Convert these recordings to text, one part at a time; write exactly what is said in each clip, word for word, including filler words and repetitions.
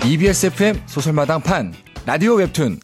이비에스 에프엠 소설마당판 라디오 웹툰.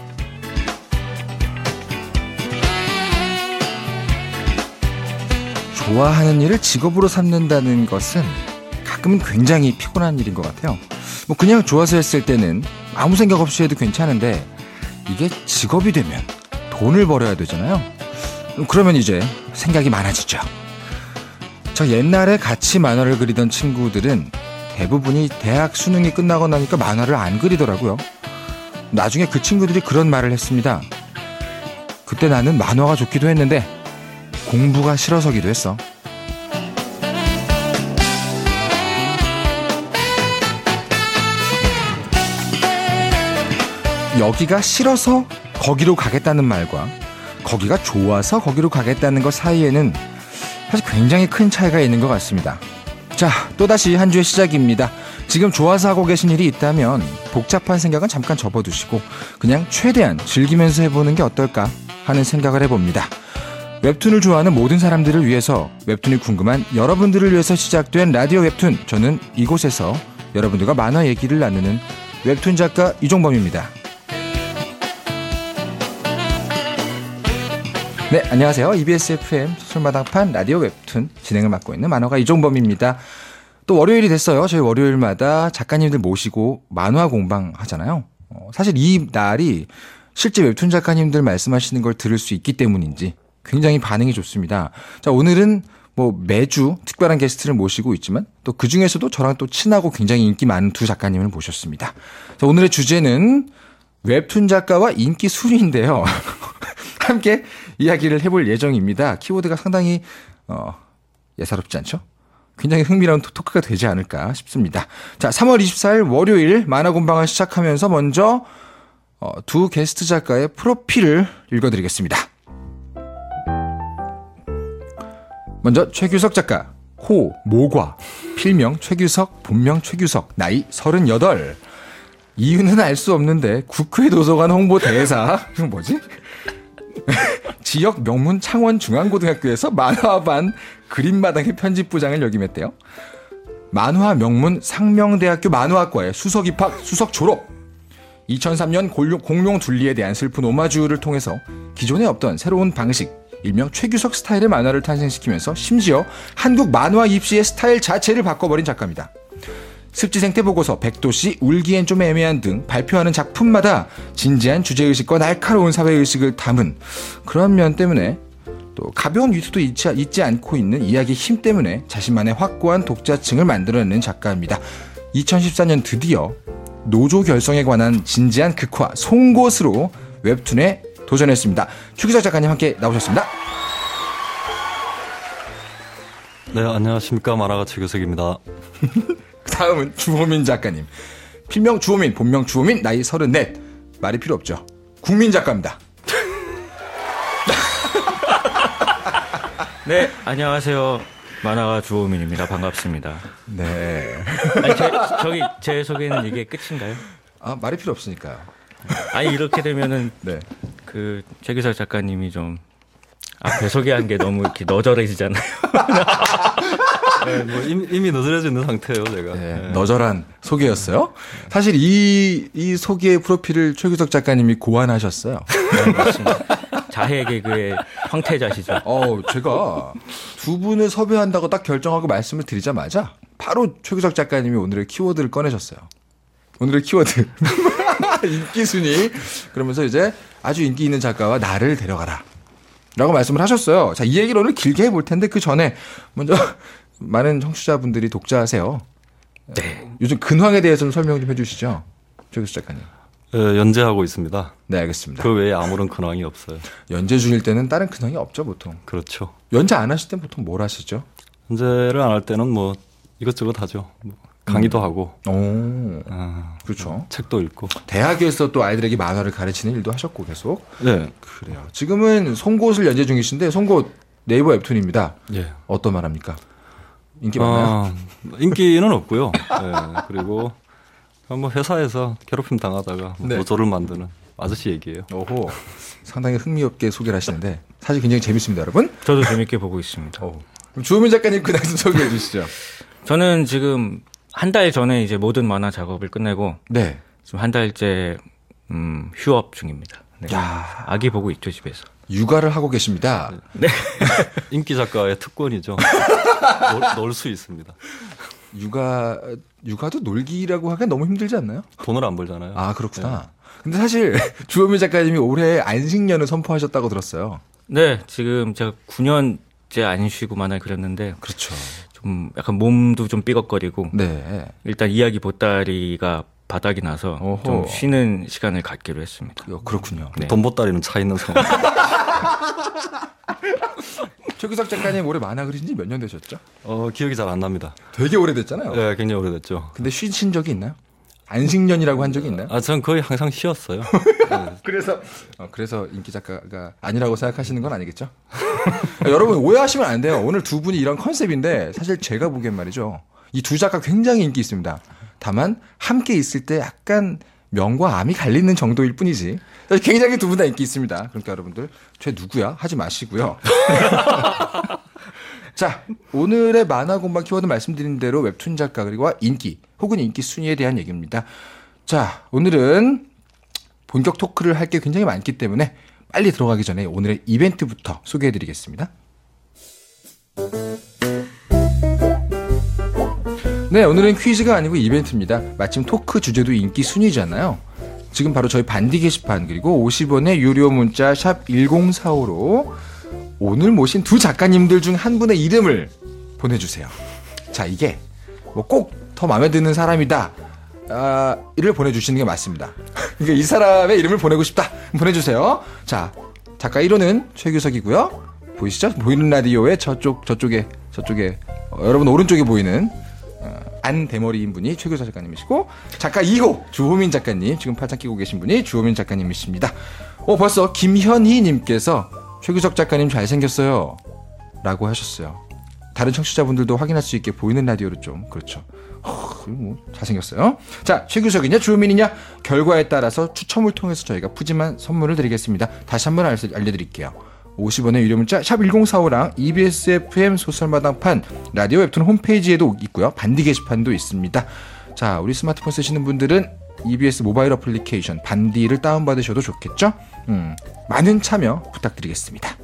좋아하는 일을 직업으로 삼는다는 것은 가끔은 굉장히 피곤한 일인 것 같아요. 뭐 그냥 좋아서 했을 때는 아무 생각 없이 해도 괜찮은데 이게 직업이 되면 돈을 벌어야 되잖아요. 그러면 이제 생각이 많아지죠. 저 옛날에 같이 만화를 그리던 친구들은 대부분이 대학 수능이 끝나고 나니까 만화를 안 그리더라고요. 나중에 그 친구들이 그런 말을 했습니다. 그때 나는 만화가 좋기도 했는데 공부가 싫어서기도 했어. 여기가 싫어서 거기로 가겠다는 말과 거기가 좋아서 거기로 가겠다는 것 사이에는 사실 굉장히 큰 차이가 있는 것 같습니다. 자, 또다시 한 주의 시작입니다. 지금 좋아서 하고 계신 일이 있다면 복잡한 생각은 잠깐 접어두시고 그냥 최대한 즐기면서 해보는 게 어떨까 하는 생각을 해봅니다. 웹툰을 좋아하는 모든 사람들을 위해서, 웹툰이 궁금한 여러분들을 위해서 시작된 라디오 웹툰. 저는 이곳에서 여러분들과 만화 얘기를 나누는 웹툰 작가 이종범입니다. 네, 안녕하세요. 이비에스 에프엠 소설마당판 라디오 웹툰 진행을 맡고 있는 만화가 이종범입니다. 또 월요일이 됐어요. 저희 월요일마다 작가님들 모시고 만화 공방 하잖아요. 어, 사실 이 날이 실제 웹툰 작가님들 말씀하시는 걸 들을 수 있기 때문인지 굉장히 반응이 좋습니다. 자, 오늘은 뭐 매주 특별한 게스트를 모시고 있지만 또 그 중에서도 저랑 또 친하고 굉장히 인기 많은 두 작가님을 모셨습니다. 자, 오늘의 주제는 웹툰 작가와 인기 순위인데요. 함께 이야기를 해볼 예정입니다. 키워드가 상당히 어, 예사롭지 않죠? 굉장히 흥미로운 토크가 되지 않을까 싶습니다. 자, 삼월 이십사일 월요일 만화공방을 시작하면서 먼저 어, 두 게스트 작가의 프로필을 읽어드리겠습니다. 먼저 최규석 작가, 호, 모과, 필명 최규석, 본명 최규석, 나이 서른여덟. 이유는 알 수 없는데 국회 도서관 홍보대사, 이건 뭐지? 지역 명문 창원중앙고등학교에서 만화반 그림마당의 편집부장을 역임했대요. 만화 명문 상명대학교 만화학과에 수석 입학, 수석 졸업. 이천삼년 공룡 둘리에 대한 슬픈 오마주를 통해서 기존에 없던 새로운 방식, 일명 최규석 스타일의 만화를 탄생시키면서 심지어 한국 만화 입시의 스타일 자체를 바꿔버린 작가입니다. 습지생태 보고서, 백도씨, 울기엔 좀 애매한 등 발표하는 작품마다 진지한 주제의식과 날카로운 사회의식을 담은 그런 면 때문에 또 가벼운 위트도 잊지, 잊지 않고 있는 이야기의 힘 때문에 자신만의 확고한 독자층을 만들어내는 작가입니다. 이천십사년 드디어 노조 결성에 관한 진지한 극화 송곳으로 웹툰에 도전했습니다. 최규석 작가님 함께 나오셨습니다. 네, 안녕하십니까. 만화가 최규석입니다. 다음은 주호민 작가님. 필명 주호민, 본명 주호민, 나이 서른넷. 말이 필요 없죠. 국민 작가입니다. 네, 안녕하세요. 만화가 주호민입니다. 반갑습니다. 네. 아니, 제, 저기 제 소개는 이게 끝인가요? 아, 말이 필요 없으니까요. 아니, 이렇게 되면은 네. 그 최규석 작가님이 좀 앞에 소개한 게 너무 이렇게 너절해지잖아요. 네, 뭐 이미, 이미 너절해져 있는 상태예요, 제가. 네, 네. 너절한 소개였어요. 사실 이, 이 소개의 프로필을 최규석 작가님이 고안하셨어요. 네, 맞습니다. 자해 개그의 황태자시죠. 어, 제가 두 분을 섭외한다고 딱 결정하고 말씀을 드리자마자 바로 최규석 작가님이 오늘의 키워드를 꺼내셨어요. 오늘의 키워드. 인기 순위. 그러면서 이제 아주 인기 있는 작가와 나를 데려가라 라고 말씀을 하셨어요. 자, 이 얘기를 오늘 길게 해볼 텐데 그 전에 먼저 많은 청취자분들이 독자하세요. 네. 요즘 근황에 대해서는 설명 좀 해주시죠. 최규석 작가님. 네, 연재하고 있습니다. 네, 알겠습니다. 그 외에 아무런 근황이 없어요. 연재 중일 때는 다른 근황이 없죠, 보통. 그렇죠. 연재 안 하실 땐 보통 뭘 하시죠? 연재를 안 할 때는 뭐 이것저것 하죠. 뭐 강의도 음. 하고. 오, 아, 그렇죠. 책도 읽고. 대학에서 또 아이들에게 만화를 가르치는 일도 하셨고 계속. 네. 그래요. 지금은 송곳을 연재 중이신데 송곳 네이버 웹툰입니다. 예. 어떤 말합니까? 인기 많나요? 아, 인기는 없고요. 네. 그리고 뭐 회사에서 괴롭힘 당하다가 뭐 네. 노조를 만드는 아저씨 얘기예요. 오호. 상당히 흥미롭게 소개를 하시는데 사실 굉장히 재밌습니다, 여러분. 저도 재밌게 보고 있습니다. 오. 그럼 주호민 작가님 그날 좀 소개해 주시죠. 저는 지금 한 달 전에 이제 모든 만화 작업을 끝내고 네. 지금 한 달째 음, 휴업 중입니다. 네. 야, 아기 보고 있죠 집에서. 육아를 하고 계십니다. 네. 인기 작가의 특권이죠. 놀 수 있습니다. 육아 육아도 놀기라고 하기엔 너무 힘들지 않나요? 돈을 안 벌잖아요. 아 그렇구나. 네. 근데 사실 주호민 작가님이 올해 안식년을 선포하셨다고 들었어요. 네, 지금 제가 구 년째 안 쉬고 만화를 그렸는데 그렇죠. 좀 약간 몸도 좀 삐걱거리고 네. 일단 이야기 보따리가 바닥이 나서 어허. 좀 쉬는 시간을 갖기로 했습니다. 어, 그렇군요. 네. 돈 보따리는 차 있는 상황. 최규석 작가님 올해 만화 그리신 지 몇 년 되셨죠? 어, 기억이 잘 안 납니다. 되게 오래됐잖아요. 네, 굉장히 오래됐죠. 근데 쉬신 적이 있나요? 안식년이라고 한 적이 있나요? 아, 전 거의 항상 쉬었어요. 네. 그래서 어, 그래서 인기 작가가 아니라고 생각하시는 건 아니겠죠? 여러분 오해하시면 안 돼요. 오늘 두 분이 이런 컨셉인데 사실 제가 보기엔 말이죠. 이 두 작가 굉장히 인기 있습니다. 다만 함께 있을 때 약간 명과 암이 갈리는 정도일 뿐이지. 굉장히 두 분 다 인기 있습니다. 그러니까 여러분들 쟤 누구야? 하지 마시고요. 자, 오늘의 만화 공방 키워드 말씀드린 대로 웹툰 작가 그리고 인기 혹은 인기 순위에 대한 얘기입니다. 자, 오늘은 본격 토크를 할 게 굉장히 많기 때문에 빨리 들어가기 전에 오늘의 이벤트부터 소개해드리겠습니다. 네, 오늘은 퀴즈가 아니고 이벤트입니다. 마침 토크 주제도 인기 순위잖아요. 지금 바로 저희 반디 게시판 그리고 오십 원의 유료 문자 샵 일공사오로 오늘 모신 두 작가님들 중 한 분의 이름을 보내주세요. 자, 이게 뭐 꼭 더 마음에 드는 사람이다 아, 이를 보내주시는 게 맞습니다. 그러니까 이 사람의 이름을 보내고 싶다 보내주세요. 자, 작가 일 호는 최규석이고요. 보이시죠? 보이는 라디오의 저쪽 저쪽에 저쪽에 어, 여러분 오른쪽에 보이는 어, 안 대머리인 분이 최규석 작가님이시고, 작가 이 호 주호민 작가님, 지금 팔짱 끼고 계신 분이 주호민 작가님이십니다. 어, 벌써 김현희님께서 최규석 작가님 잘생겼어요 라고 하셨어요. 다른 청취자분들도 확인할 수 있게 보이는 라디오로 좀 그렇죠. 어, 뭐 잘생겼어요. 자, 최규석이냐 주호민이냐 결과에 따라서 추첨을 통해서 저희가 푸짐한 선물을 드리겠습니다. 다시 한번 알려드릴게요. 오십 원의 유료 문자 샵 일공사오랑 이비에스 에프엠 소설마당판 라디오 웹툰 홈페이지에도 있고요. 반디 게시판도 있습니다. 자, 우리 스마트폰 쓰시는 분들은 이비에스 모바일 어플리케이션 반디를 다운받으셔도 좋겠죠? 음, 많은 참여 부탁드리겠습니다.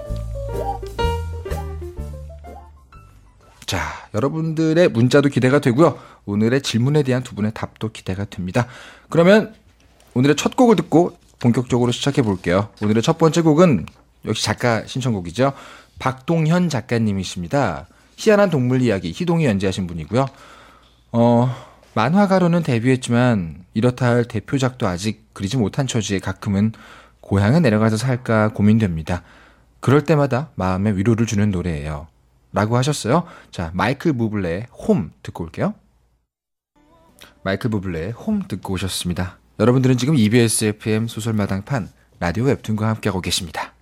자, 여러분들의 문자도 기대가 되고요. 오늘의 질문에 대한 두 분의 답도 기대가 됩니다. 그러면 오늘의 첫 곡을 듣고 본격적으로 시작해 볼게요. 오늘의 첫 번째 곡은 역시 작가 신청곡이죠. 박동현 작가님이십니다. 희한한 동물 이야기 희동이 연재하신 분이고요. 어, 만화가로는 데뷔했지만 이렇다 할 대표작도 아직 그리지 못한 처지에 가끔은 고향에 내려가서 살까 고민됩니다. 그럴 때마다 마음에 위로를 주는 노래예요. 라고 하셨어요. 자, 마이클 부블레의 홈 듣고 올게요. 마이클 부블레의 홈 듣고 오셨습니다. 여러분들은 지금 이비에스 에프엠 소설마당판 라디오 웹툰과 함께하고 계십니다.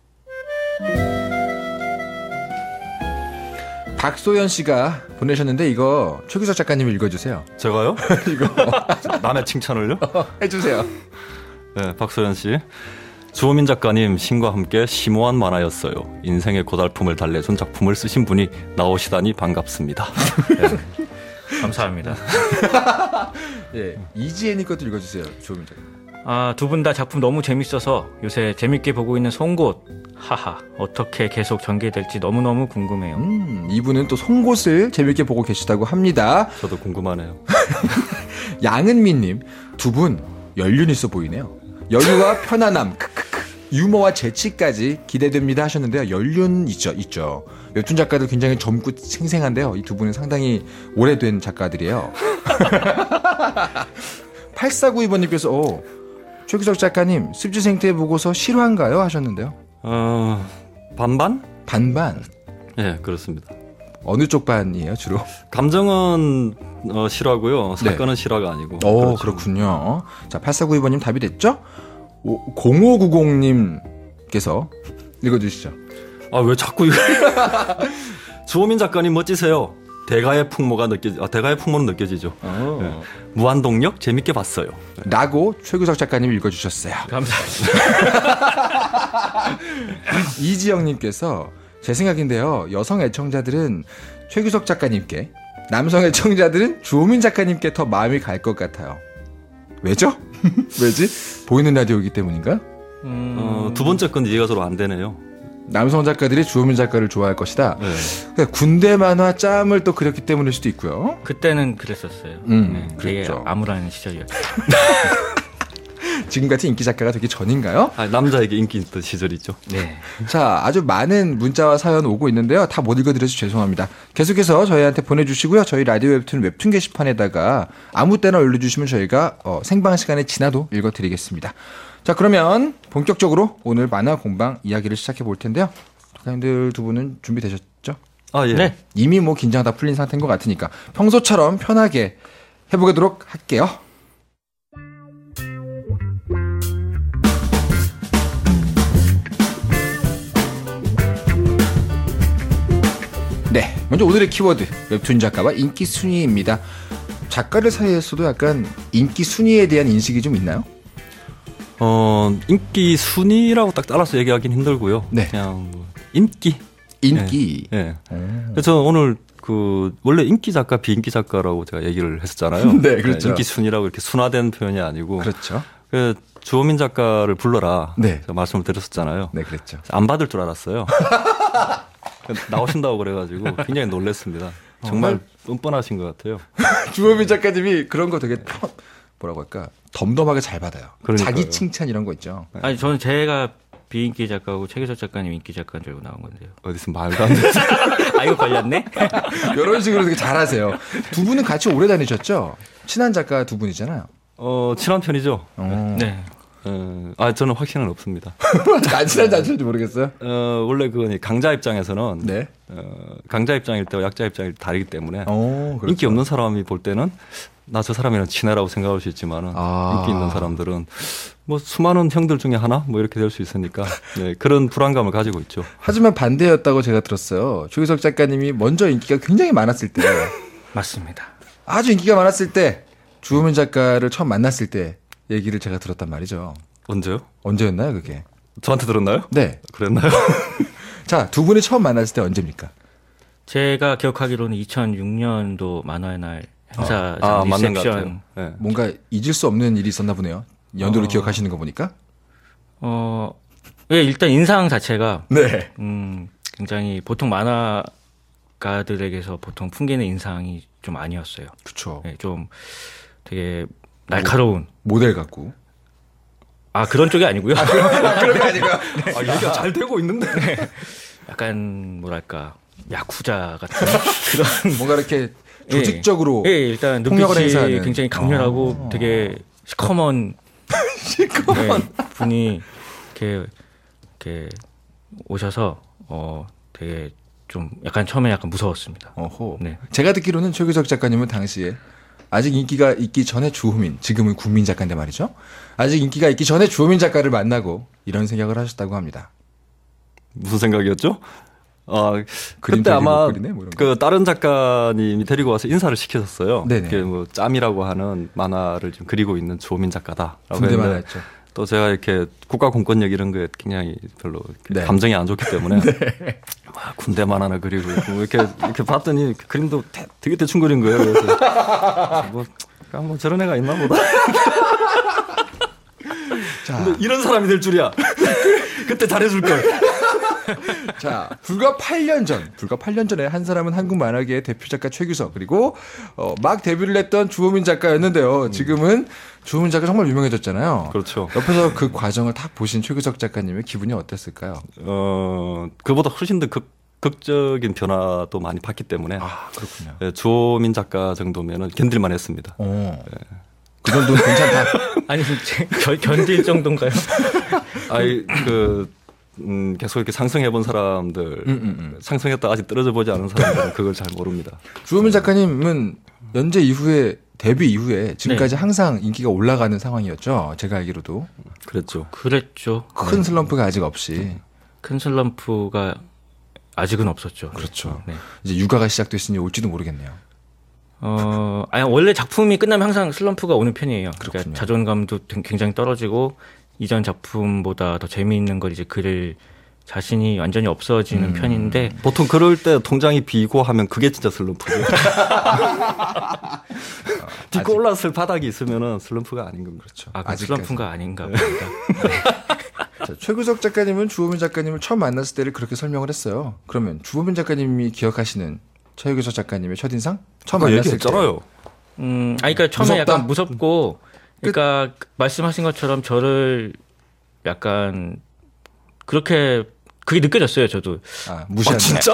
박소연 씨가 보내셨는데 이거 최규석 작가님 읽어주세요. 제가요? 이거 남의 칭찬을요? 해주세요. 네, 박소연 씨. 주호민 작가님 신과 함께 심오한 만화였어요. 인생의 고달픔을 달래준 작품을 쓰신 분이 나오시다니 반갑습니다. 네. 감사합니다. 예, 이지혜님 것도 읽어주세요. 주호민 작가님. 아, 두 분 다 작품 너무 재밌어서 요새 재밌게 보고 있는 송곳. 하하, 어떻게 계속 전개될지 너무너무 궁금해요. 음, 이분은 또 송곳을 재밌게 보고 계시다고 합니다. 저도 궁금하네요. 양은미님, 두 분 연륜 있어 보이네요. 여유와 편안함, 크크크, 유머와 재치까지 기대됩니다 하셨는데요. 연륜 있죠, 있죠. 웹툰 작가들 굉장히 젊고 생생한데요. 이 두 분은 상당히 오래된 작가들이에요. 팔사구이 번님께서 오, 최규석 작가님 습지생태 보고서 실화인가요? 하셨는데요. 어, 반반? 반반. 네, 그렇습니다. 어느 쪽 반이에요, 주로? 감정은 어, 실화고요. 사건은 네. 실화가 아니고. 오, 그렇죠. 그렇군요. 자, 팔사구이 번님 답이 됐죠? 오, 공오구공님께서 읽어주시죠. 아, 왜 자꾸 이거. 주호민 작가님 멋지세요. 대가의 풍모가 느껴지, 아, 대가의 풍모는 느껴지죠. 네. 무한동력 재밌게 봤어요. 네. 라고 최규석 작가님 읽어주셨어요. 감사합니다. 이지영님께서 제 생각인데요. 여성 애청자들은 최규석 작가님께 남성 애청자들은 주호민 작가님께 더 마음이 갈 것 같아요. 왜죠? 왜지? 보이는 라디오이기 때문인가? 음... 어, 두 번째 건 이해가 서로 안 되네요. 남성 작가들이 주호민 작가를 좋아할 것이다. 네. 그러니까 군대 만화 짬을 또 그렸기 때문일 수도 있고요. 그때는 그랬었어요. 음, 네, 되게 그랬죠. 암울한 시절이었죠. 지금 같은 인기 작가가 되기 전인가요? 아, 남자에게 인기 있던 시절이죠. 네. 자, 아주 많은 문자와 사연 오고 있는데요. 다 못 읽어드려서 죄송합니다. 계속해서 저희한테 보내주시고요. 저희 라디오 웹툰 웹툰 게시판에다가 아무 때나 올려주시면 저희가 어, 생방 시간에 지나도 읽어드리겠습니다. 자, 그러면 본격적으로 오늘 만화 공방 이야기를 시작해 볼 텐데요. 작가님들 두 분은 준비되셨죠? 아, 예. 네. 이미 뭐 긴장 다 풀린 상태인 것 같으니까 평소처럼 편하게 해보도록 할게요. 네, 먼저 오늘의 키워드 웹툰 작가와 인기 순위입니다. 작가들 사이에서도 약간 인기 순위에 대한 인식이 좀 있나요? 어, 인기 순위라고 딱 따라서 얘기하긴 힘들고요. 네. 그냥 뭐 인기. 인기. 예. 네. 그래서 오늘 그 원래 인기 작가, 비인기 작가라고 제가 얘기를 했었잖아요. 네, 그렇죠. 인기 순위라고 이렇게 순화된 표현이 아니고. 그렇죠. 그 주호민 작가를 불러라. 네. 제가 말씀을 드렸었잖아요. 네, 그랬죠. 안 받을 줄 알았어요. 나오신다고 그래가지고 굉장히 놀랐습니다. 정말 뻔뻔하신 것 같아요. 주호민 작가님이 그런 거 되게 편, 뭐라고 할까 덤덤하게 잘 받아요. 그러니까요. 자기 칭찬 이런 거 있죠. 아니 저는 제가 비인기 작가고 최기석 작가님 인기 작가인 줄 알고 나온 건데요. 어디서 말도 안 되지. 아 이거 걸렸네? 이런 식으로 되게 잘하세요. 두 분은 같이 오래 다니셨죠? 친한 작가 두 분이잖아요. 어, 친한 편이죠. 어. 네. 어, 아, 저는 확신은 없습니다. 안 친한지 안 친한지 모르겠어요. 어, 원래 그 강자 입장에서는 네. 어, 강자 입장일 때와 약자 입장이 다르기 때문에 어, 그렇죠. 인기 없는 사람이 볼 때는 나 저 사람이랑 친해라고 생각할 수 있지만은 아. 인기 있는 사람들은 뭐 수많은 형들 중에 하나 뭐 이렇게 될 수 있으니까 네, 그런 불안감을 가지고 있죠. 하지만 반대였다고 제가 들었어요. 조기석 작가님이 먼저 인기가 굉장히 많았을 때, 맞습니다. 아주 인기가 많았을 때, 주호민 작가를 처음 만났을 때 얘기를 제가 들었단 말이죠. 언제요? 언제였나요, 그게? 저한테 들었나요? 네. 그랬나요? 자, 두 분이 처음 만났을 때 언제입니까? 제가 기억하기로는 이천육 년도 만화의 날 행사장 아, 맞는 것 리셉션. 같아요. 네. 뭔가 잊을 수 없는 일이 있었나 보네요. 연도를 어. 기억하시는 거 보니까. 어, 예, 일단 인상 자체가 네. 음, 굉장히 보통 만화가들에게서 보통 풍기는 인상이 좀 아니었어요. 그렇죠. 예, 좀 되게 날카로운. 모델 같고. 아 그런 쪽이 아니고요. 그런 게 아니고요. 아, 얘기가 잘 되고 있는데. 약간 뭐랄까 야쿠자 같은 그런 뭔가 이렇게 조직적으로 예, 예, 일단 폭력을 눈빛이 행사하는. 굉장히 강렬하고 어. 되게 시커먼 시커먼 네, 분이 이렇게 이렇게 오셔서 어 되게 좀 약간 처음에 약간 무서웠습니다. 어호. 네. 제가 듣기로는 최규석 작가님은 당시에 아직 인기가 있기 전에 주호민, 지금은 국민 작가인데 말이죠. 아직 인기가 있기 전에 주호민 작가를 만나고 이런 생각을 하셨다고 합니다. 무슨 생각이었죠? 아, 그림 그때 되게 아마 못 그리네, 뭐 이런 거. 그 다른 작가님이 데리고 와서 인사를 시키셨어요. 네네. 그게 뭐 짬이라고 하는 만화를 좀 그리고 있는 주호민 작가다라고 군대 했는데 만화였죠. 또 제가 이렇게 국가 공권력 이런 거에 굉장히 별로 네. 감정이 안 좋기 때문에 아, 군대 만화나 그리고 뭐 이렇게 이렇게 봤더니 그림도 대, 되게 대충 그린 거예요. 그래서 뭐, 아, 뭐 저런 애가 있나 보다. 자, 근데 이런 사람이 될 줄이야. 그때 잘해줄 걸. 자, 불과 팔 년 전, 불과 팔 년 전에 한 사람은 한국 만화계의 대표 작가 최규석, 그리고 어, 막 데뷔를 했던 주호민 작가였는데요. 지금은 주호민 작가 정말 유명해졌잖아요. 그렇죠. 옆에서 그 과정을 딱 보신 최규석 작가님의 기분이 어땠을까요? 어, 그보다 훨씬 더 극, 극적인 변화도 많이 봤기 때문에 아, 그렇군요. 예, 주호민 작가 정도면은 견딜만 했습니다. 어. 그 정도는 괜찮다. 아니 겨, 견딜 정도인가요? 아이, 그, 음, 계속 이렇게 상승해본 사람들, 음, 음, 음. 상승했다 아직 떨어져 보지 않은 사람들은 그걸 잘 모릅니다. 주호민 작가님은 연재 이후에, 데뷔 이후에 지금까지 네. 항상 인기가 올라가는 상황이었죠. 제가 알기로도. 그랬죠. 그랬죠. 큰 슬럼프가 아직 없이. 큰 슬럼프가 아직은 없었죠. 그렇죠. 네. 이제 육아가 시작됐으니 올지도 모르겠네요. 어, 아니 원래 작품이 끝나면 항상 슬럼프가 오는 편이에요. 그렇군요. 그러니까 자존감도 굉장히 떨어지고 이전 작품보다 더 재미있는 걸 이제 그릴 자신이 완전히 없어지는 음. 편인데 보통 그럴 때 통장이 비고 하면 그게 진짜 슬럼프죠. 딛고 올랐을 바닥이 있으면은 슬럼프가 아닌 겁니다. 그렇죠. 아, 그 아직까지. 슬럼프가 아닌가 봅니다. 자, 최규석 작가님은 주호민 작가님을 처음 만났을 때를 그렇게 설명을 했어요. 그러면 주호민 작가님이 기억하시는 최규석 작가님의 첫인상? 처음 아까 만났을 얘기했잖아요. 음, 아니, 그러니까 처음에 무섭다? 약간 무섭고, 그러니까 말씀하신 것처럼 저를 약간 그렇게 그게 느껴졌어요, 저도. 때. 아, 무시한다. 진짜?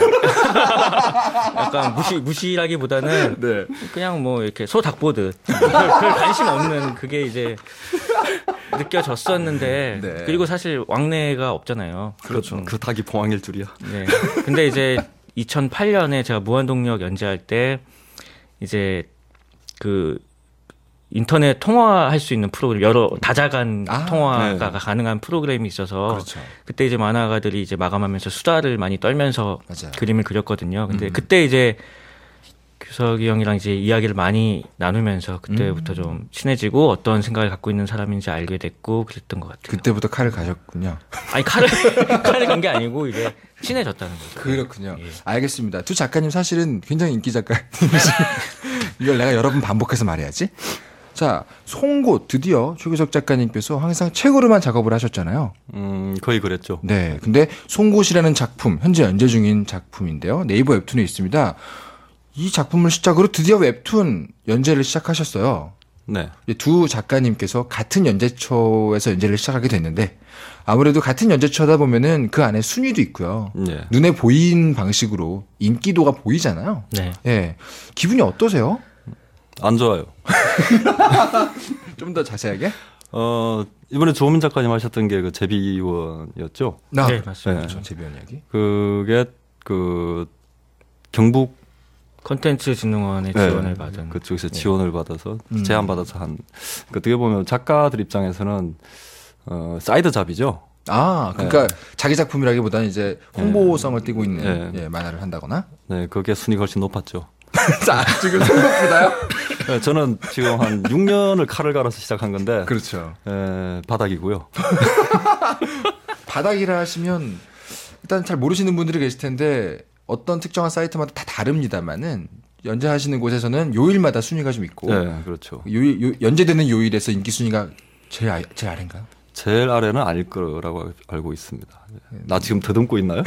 약간 무시 무시라기보다는 네. 그냥 뭐 이렇게 소 닭 보듯 별, 별 관심 없는 그게 이제 느껴졌었는데 네. 그리고 사실 왕래가 없잖아요. 그렇죠. 음, 그 닭이 봉황일 줄이야. 네. 근데 이제 이천팔 년에 제가 무한동력 연재할 때 이제 그 인터넷 통화할 수 있는 프로그램 여러 다자간 아, 통화가 네. 가능한 프로그램이 있어서 그렇죠. 그때 이제 만화가들이 이제 마감하면서 수다를 많이 떨면서 맞아요. 그림을 그렸거든요. 근데 음. 그때 이제 규석이 형이랑 이제 이야기를 많이 나누면서 그때부터 음. 좀 친해지고 어떤 생각을 갖고 있는 사람인지 알게 됐고 그랬던 것 같아요. 그때부터 칼을 가셨군요. 아니 칼을 칼을 간 게 아니고 이제 친해졌다는 거죠. 그렇군요. 예. 알겠습니다. 두 작가님 사실은 굉장히 인기 작가님이시 이걸 내가 여러 번 반복해서 말해야지. 자, 송곳 드디어 최규석 작가님께서 항상 책으로만 작업을 하셨잖아요. 음, 거의 그랬죠. 네. 근데 송곳이라는 작품, 현재 연재 중인 작품인데요. 네이버 웹툰에 있습니다. 이 작품을 시작으로 드디어 웹툰 연재를 시작하셨어요. 네. 두 작가님께서 같은 연재처에서 연재를 시작하게 됐는데 아무래도 같은 연재처다 보면은 그 안에 순위도 있고요. 네. 눈에 보이는 방식으로 인기도가 보이잖아요. 네. 예. 기분이 어떠세요? 안 좋아요. 좀 더 자세하게? 어, 이번에 조민 작가님 하셨던 게 그 제비원이었죠. 나. 네, 맞습니다. 그렇죠. 제비원 이야기. 그게 그 경북 컨텐츠 진흥원의 네, 지원을 받은 그쪽에서 지원을 받아서 음. 제안 받아서 한 그 어떻게 보면 작가들 입장에서는 어, 사이드 잡이죠. 아, 그러니까 자기 작품이라기보다는 이제 홍보성을 띠고 있는 네. 예, 만화를 한다거나. 네, 그게 순위가 훨씬 높았죠. 자, 지금 생각보다요? 네, 저는 지금 한 육 년을 칼을 갈아서 시작한 건데 그렇죠. 에, 바닥이고요. 바닥이라 하시면 일단 잘 모르시는 분들이 계실 텐데 어떤 특정한 사이트마다 다 다릅니다만은 연재하시는 곳에서는 요일마다 순위가 좀 있고 네, 그렇죠. 요일, 요, 연재되는 요일에서 인기 순위가 제일, 아, 제일 아래인가요? 제일 아래는 아닐 거라고 알고 있습니다. 나 지금 더듬고 있나요?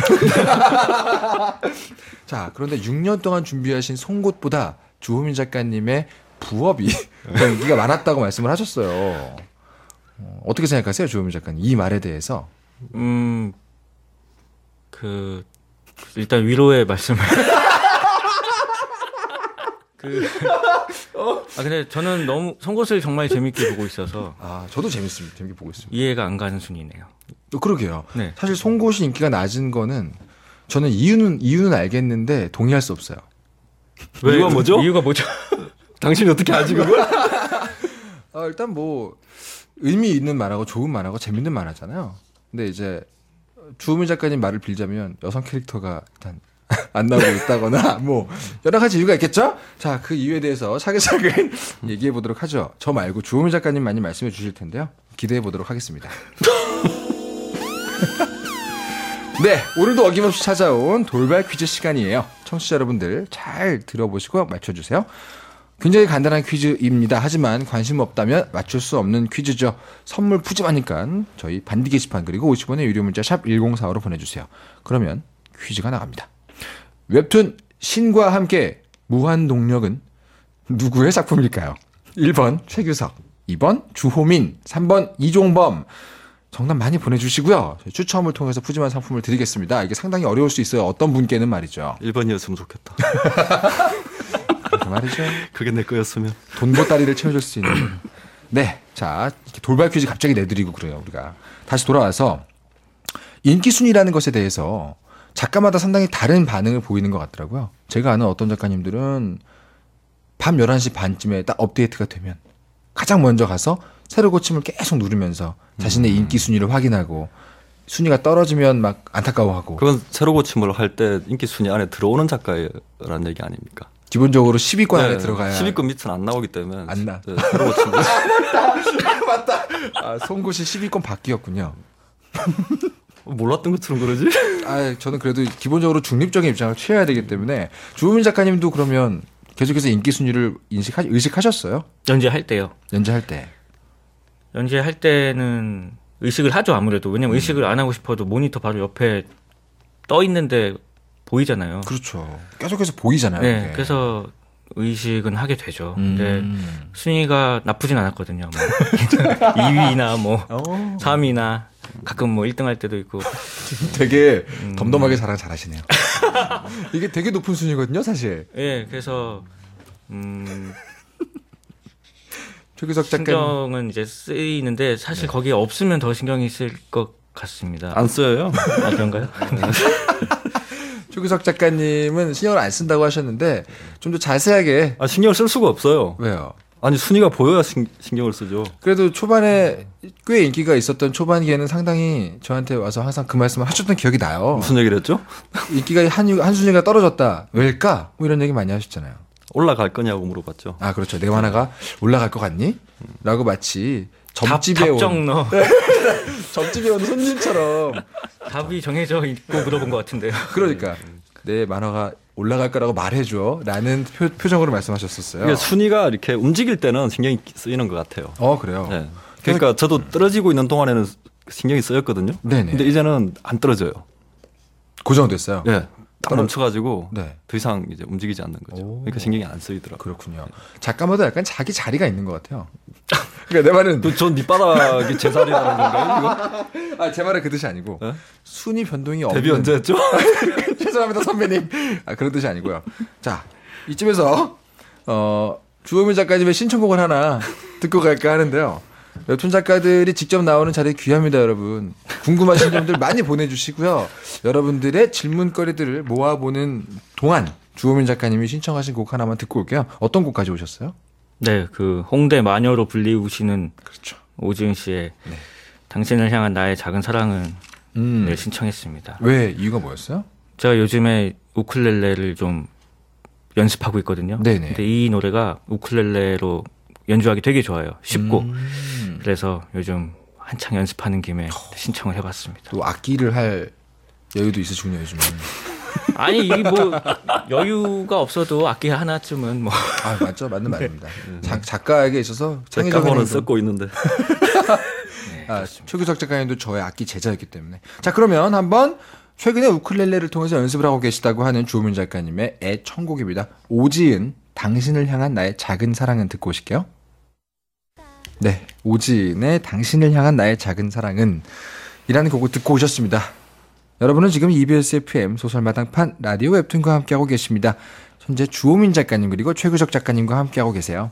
자, 그런데 육 년 동안 준비하신 송곳보다 주호민 작가님의 부업이 더 인기가 많았다고 말씀을 하셨어요. 어, 어떻게 생각하세요, 주호민 작가님? 이 말에 대해서. 음, 그, 일단 위로의 말씀을. 그, 아, 근데 저는 너무, 송곳을 정말 재밌게 보고 있어서 아, 저도 재밌습니다. 재밌게 보고 있습니다. 이해가 안 가는 순위네요. 어, 그러게요. 네. 사실 송곳이 인기가 낮은 거는 저는 이유는, 이유는 알겠는데 동의할 수 없어요. 이유가 뭐죠? 이유가 뭐죠? 당신이 어떻게 알지 그걸? 어, 일단 뭐 의미 있는 만화고 좋은 만화고 재밌는 만화잖아요. 근데 이제 주호민 작가님 말을 빌자면 여성 캐릭터가 일단 안 나오고 있다거나 뭐 여러 가지 이유가 있겠죠? 자, 그 이유에 대해서 차근차근 얘기해 보도록 하죠. 저 말고 주호민 작가님 많이 말씀해 주실 텐데요. 기대해 보도록 하겠습니다. 네, 오늘도 어김없이 찾아온 돌발 퀴즈 시간이에요. 청취자 여러분들 잘 들어보시고 맞춰주세요. 굉장히 간단한 퀴즈입니다. 하지만 관심 없다면 맞출 수 없는 퀴즈죠. 선물 푸짐하니까 저희 반디 게시판 그리고 오십 원의 유료 문자 샵 일공사오로 보내주세요. 그러면 퀴즈가 나갑니다. 웹툰 신과 함께 무한동력은 누구의 작품일까요? 일 번 최규석, 이 번 주호민, 삼 번 이종범. 정답 많이 보내주시고요. 추첨을 통해서 푸짐한 상품을 드리겠습니다. 이게 상당히 어려울 수 있어요. 어떤 분께는 말이죠. 일 번이었으면 좋겠다. 그렇게 말이죠. 그게 내 거였으면. 돈보따리를 채워줄 수 있는. 네. 자, 이렇게 돌발 퀴즈 갑자기 내드리고 그래요, 우리가. 다시 돌아와서 인기순위라는 것에 대해서 작가마다 상당히 다른 반응을 보이는 것 같더라고요. 제가 아는 어떤 작가님들은 밤 열한 시 반쯤에 딱 업데이트가 되면 가장 먼저 가서 세로 고침을 계속 누르면서 자신의 음. 인기 순위를 확인하고 순위가 떨어지면 막 안타까워하고 그건 새로 고침을 할 때 인기 순위 안에 들어오는 작가라는 얘기 아닙니까? 기본적으로 십 위권 안에 네, 들어가야 십 위권 밑은 안 나오기 때문에 안 나. 네, 새로 고침. 맞다. 아, 송곳이 십 위권 바뀌었군요. 몰랐던 것처럼 그러지? 아, 저는 그래도 기본적으로 중립적인 입장을 취해야 되기 때문에 주호민 작가님도 그러면 계속해서 인기 순위를 인식하, 의식하셨어요? 연재할 때요. 연재할 때. 연재할 때는 의식을 하죠, 아무래도. 왜냐면 음. 의식을 안 하고 싶어도 모니터 바로 옆에 떠 있는데 보이잖아요. 그렇죠. 계속해서 보이잖아요. 네, 그게. 그래서 의식은 하게 되죠. 음. 근데 순위가 나쁘진 않았거든요. 뭐. 이 위나 뭐 오. 삼 위나 가끔 뭐 일 등 할 때도 있고. 되게 음. 덤덤하게 자랑 잘하시네요. 이게 되게 높은 순위거든요, 사실. 예, 네, 그래서 음. 최규석 작가님 신경은 이제 쓰이는데 사실 네. 거기에 없으면 더 신경이 쓸 것 같습니다. 안 써요? 아, 그런가요? 최규석 작가님은 신경을 안 쓴다고 하셨는데 좀 더 자세하게. 아, 신경을 쓸 수가 없어요. 왜요? 아니, 순위가 보여야 신, 신경을 쓰죠. 그래도 초반에 꽤 인기가 있었던 초반기에는 상당히 저한테 와서 항상 그 말씀을 하셨던 기억이 나요. 무슨 얘기를 했죠? 인기가 한, 한 순위가 떨어졌다. 왜일까? 뭐 이런 얘기 많이 하셨잖아요. 올라갈 거냐고 물어봤죠. 아, 그렇죠. 내 만화가 올라갈 것 같니? 라고 마치 점집에 온 답정너. 점집에 온 손님처럼 답이 정해져 있고 물어본 것 같은데요. 그러니까 내 만화가 올라갈 거라고 말해줘 라는 표, 표정으로 말씀하셨었어요. 그러니까 순위가 이렇게 움직일 때는 신경이 쓰이는 것 같아요. 어, 그래요? 네. 그러니까 저도 떨어지고 있는 동안에는 신경이 쓰였거든요. 네네. 근데 이제는 안 떨어져요. 고정됐어요? 네. 딱 멈춰가지고 네. 더 이상 이제 움직이지 않는 거죠. 오. 그러니까 신경이 안 쓰이더라고요. 그렇군요. 작가마다 약간 자기 자리가 있는 것 같아요. 그러니까 내 말은 전 밑바닥이 제 자리라는 건가요? 이거? 아, 제 말은 그 뜻이 아니고 네? 순위 변동이 없는. 데뷔 언제 했죠? 죄송합니다 선배님. 아, 그런 뜻이 아니고요. 자, 이쯤에서 어, 주호민 작가님의 신청곡을 하나 듣고 갈까 하는데요. 웹툰 작가들이 직접 나오는 자리 귀합니다, 여러분. 궁금하신 점들 많이 보내주시고요. 여러분들의 질문거리들을 모아보는 동안 주호민 작가님이 신청하신 곡 하나만 듣고 올게요. 어떤 곡 가져오셨어요? 네, 그 홍대 마녀로 불리우시는 그렇죠. 오지은 씨의 네. 당신을 향한 나의 작은 사랑은 음. 네, 신청했습니다. 왜 이유가 뭐였어요? 제가 요즘에 우쿨렐레를 좀 연습하고 있거든요. 네네. 근데 이 노래가 우쿨렐레로 연주하기 되게 좋아요. 쉽고. 음. 그래서 요즘 한창 연습하는 김에 신청을 해봤습니다. 또 악기를 할 여유도 있으시군요, 요즘은. 아니, 이 뭐 여유가 없어도 악기 하나쯤은 뭐. 아, 맞죠, 맞는 말입니다. 작, 작가에게 있어서 창의적인 작가번은 썼고 있는데. 네, 아, 최규석 작가님도 저의 악기 제자였기 때문에. 자, 그러면 한번 최근에 우쿨렐레를 통해서 연습을 하고 계시다고 하는 주호민 작가님의 애청곡입니다. 오지은, 당신을 향한 나의 작은 사랑은 듣고 오실게요. 네, 오지은의 당신을 향한 나의 작은 사랑은 이라는 곡을 듣고 오셨습니다. 여러분은 지금 이비에스 에프엠 소설마당판 라디오 웹툰과 함께하고 계십니다. 현재 주호민 작가님 그리고 최규석 작가님과 함께하고 계세요.